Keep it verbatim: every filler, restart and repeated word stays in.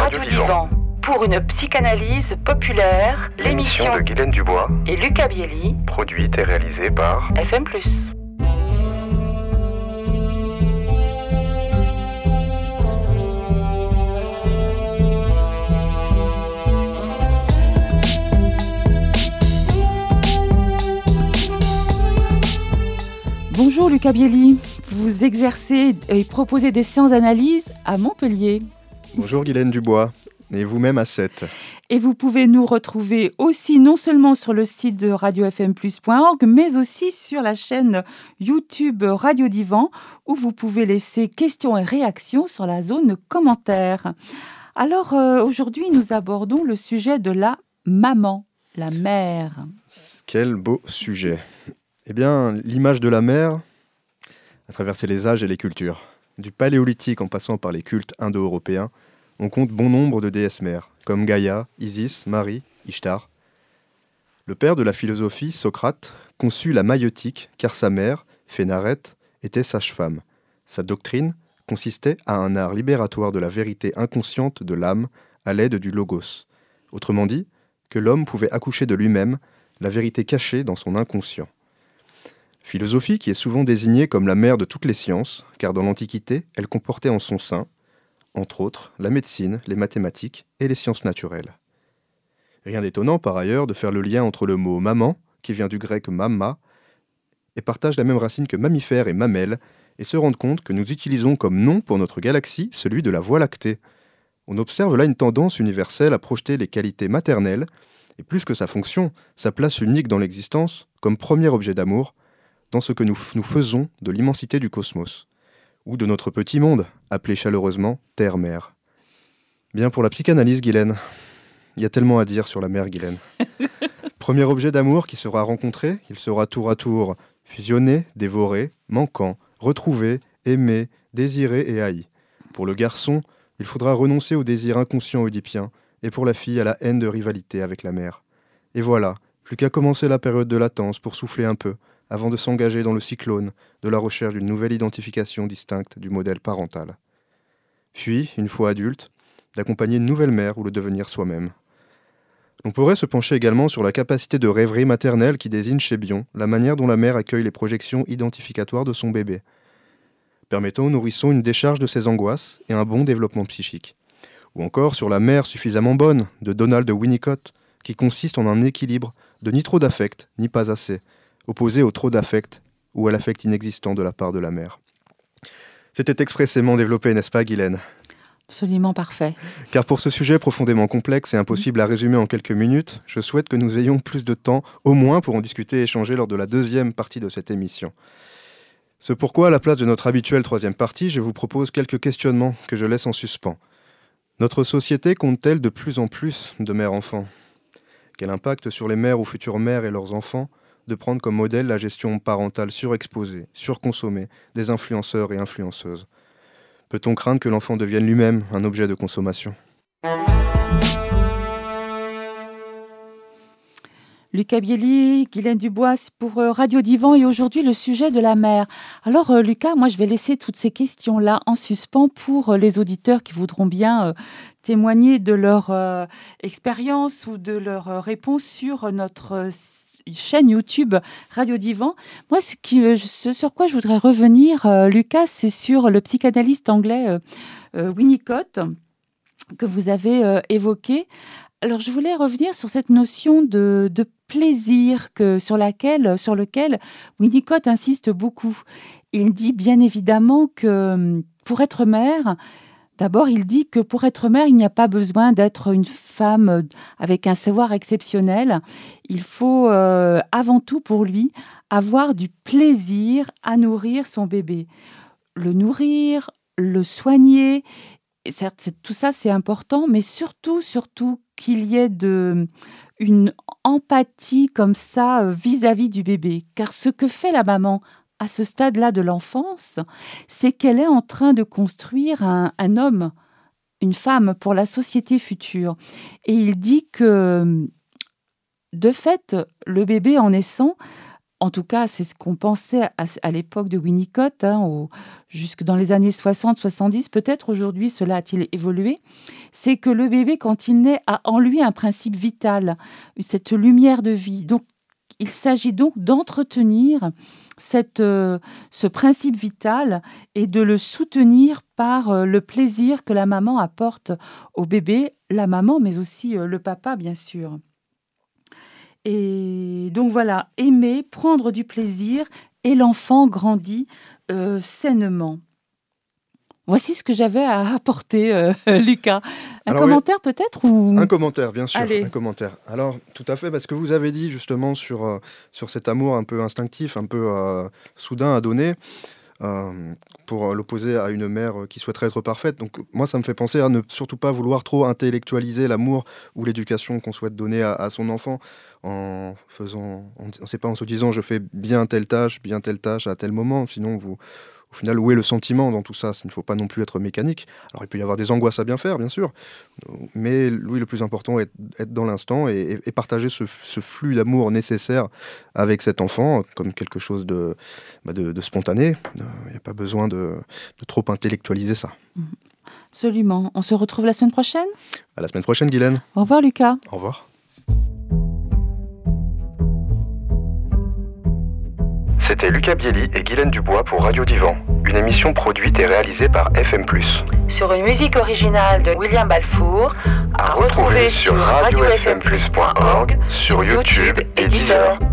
Radio Divan. Pour une psychanalyse populaire, l'émission de Guylaine Dubois et Lucas Bielli, produite et réalisée par F M plus. Bonjour Lucas Bielli, vous exercez et proposez des séances d'analyse à Montpellier. Bonjour Guylaine Dubois, et vous-même à Sète. Et vous pouvez nous retrouver aussi non seulement sur le site de radio f m plus point org, mais aussi sur la chaîne YouTube Radio Divan, où vous pouvez laisser questions et réactions sur la zone commentaires. Alors euh, aujourd'hui, nous abordons le sujet de la maman, la mère. Quel beau sujet. Eh bien, l'image de la mère a traversé les âges et les cultures. Du paléolithique en passant par les cultes indo-européens, on compte bon nombre de déesses mères, comme Gaïa, Isis, Marie, Ishtar. Le père de la philosophie, Socrate, conçut la maïeutique car sa mère, Phénarète, était sage-femme. Sa doctrine consistait à un art libératoire de la vérité inconsciente de l'âme à l'aide du logos. Autrement dit, que l'homme pouvait accoucher de lui-même la vérité cachée dans son inconscient. Philosophie qui est souvent désignée comme la mère de toutes les sciences, car dans l'Antiquité, elle comportait en son sein, entre autres, la médecine, les mathématiques et les sciences naturelles. Rien d'étonnant par ailleurs de faire le lien entre le mot « maman », qui vient du grec « mamma », et partage la même racine que mammifère et mamelle, et se rendre compte que nous utilisons comme nom pour notre galaxie celui de la Voie lactée. On observe là une tendance universelle à projeter les qualités maternelles, et plus que sa fonction, sa place unique dans l'existence, comme premier objet d'amour, dans ce que nous, nous faisons de l'immensité du cosmos, ou de notre petit monde, appelé chaleureusement Terre-Mère. Bien pour la psychanalyse, Guylaine. Il y a tellement à dire sur la mère, Guylaine. Premier objet d'amour qui sera rencontré, il sera tour à tour fusionné, dévoré, manquant, retrouvé, aimé, désiré et haï. Pour le garçon, il faudra renoncer au désir inconscient oedipien, et pour la fille à la haine de rivalité avec la mère. Et voilà, plus qu'à commencer la période de latence pour souffler un peu, avant de s'engager dans le cyclone de la recherche d'une nouvelle identification distincte du modèle parental. Puis, une fois adulte, d'accompagner une nouvelle mère ou le devenir soi-même. On pourrait se pencher également sur la capacité de rêverie maternelle qui désigne chez Bion la manière dont la mère accueille les projections identificatoires de son bébé, permettant aux nourrissons une décharge de ses angoisses et un bon développement psychique. Ou encore sur la mère suffisamment bonne de Donald Winnicott, qui consiste en un équilibre de ni trop d'affect, ni pas assez, opposé au trop d'affect ou à l'affect inexistant de la part de la mère. C'était expressément développé, n'est-ce pas, Guylaine ? Absolument parfait. Car pour ce sujet profondément complexe et impossible à résumer en quelques minutes, je souhaite que nous ayons plus de temps, au moins pour en discuter et échanger lors de la deuxième partie de cette émission. C'est pourquoi, à la place de notre habituelle troisième partie, je vous propose quelques questionnements que je laisse en suspens. Notre société compte-t-elle de plus en plus de mères-enfants ? Quel impact sur les mères ou futures mères et leurs enfants de prendre comme modèle la gestion parentale surexposée, surconsommée des influenceurs et influenceuses ? Peut-on craindre que l'enfant devienne lui-même un objet de consommation ? Lucas Bielli, Guylaine Dubois pour Radio Divan et aujourd'hui le sujet de la mère. Alors euh, Lucas, moi je vais laisser toutes ces questions-là en suspens pour euh, les auditeurs qui voudront bien euh, témoigner de leur euh, expérience ou de leur euh, réponse sur notre euh, chaîne YouTube Radio Divan. Moi, ce, qui, ce sur quoi je voudrais revenir, euh, Lucas, c'est sur le psychanalyste anglais euh, euh, Winnicott que vous avez euh, évoqué. Alors, je voulais revenir sur cette notion de, de plaisir que, sur, laquelle, sur lequel Winnicott insiste beaucoup. Il dit bien évidemment que pour être mère, d'abord, il dit que pour être mère, il n'y a pas besoin d'être une femme avec un savoir exceptionnel. Il faut, euh, avant tout pour lui, avoir du plaisir à nourrir son bébé. Le nourrir, le soigner, et certes, c'est, tout ça, c'est important, mais surtout, surtout qu'il y ait de, une empathie comme ça euh, vis-à-vis du bébé. Car ce que fait la maman à ce stade-là de l'enfance, c'est qu'elle est en train de construire un, un homme, une femme pour la société future. Et il dit que, de fait, le bébé en naissant en tout cas, c'est ce qu'on pensait à, à l'époque de Winnicott, hein, au, jusque dans les années soixante soixante-dix, peut-être aujourd'hui cela a-t-il évolué, c'est que le bébé, quand il naît, a en lui un principe vital, cette lumière de vie. Donc, il s'agit donc d'entretenir cette, euh, ce principe vital et de le soutenir par euh, le plaisir que la maman apporte au bébé, la maman, mais aussi euh, le papa, bien sûr. Et donc voilà, aimer, prendre du plaisir, et l'enfant grandit euh, sainement. Voici ce que j'avais à apporter, euh, Lucas. Un Alors, commentaire oui, peut-être ou... Un commentaire, bien sûr, Allez. un commentaire. Alors, tout à fait, parce que vous avez dit justement sur, euh, sur cet amour un peu instinctif, un peu euh, soudain à donner, euh, pour l'opposer à une mère qui souhaiterait être parfaite. Donc moi, ça me fait penser à ne surtout pas vouloir trop intellectualiser l'amour ou l'éducation qu'on souhaite donner à, à son enfant, en faisant, on ne sait pas, en se disant je fais bien telle tâche, bien telle tâche à tel moment, sinon vous... Au final, où est le sentiment dans tout ça ? Il ne faut pas non plus être mécanique. Alors, il peut y avoir des angoisses à bien faire, bien sûr. Mais oui, le plus important est être dans l'instant et, et partager ce, ce flux d'amour nécessaire avec cet enfant comme quelque chose de, bah de, de spontané. Il n'y a pas besoin de, de trop intellectualiser ça. Absolument. On se retrouve la semaine prochaine ? À la semaine prochaine, Guylaine. Au revoir, Lucas. Au revoir. C'était Lucas Bielli et Guylaine Dubois pour Radio Divan, une émission produite et réalisée par F M plus. Sur une musique originale de William Balfour, à retrouver sur radio f m plus point org, sur YouTube et Deezer.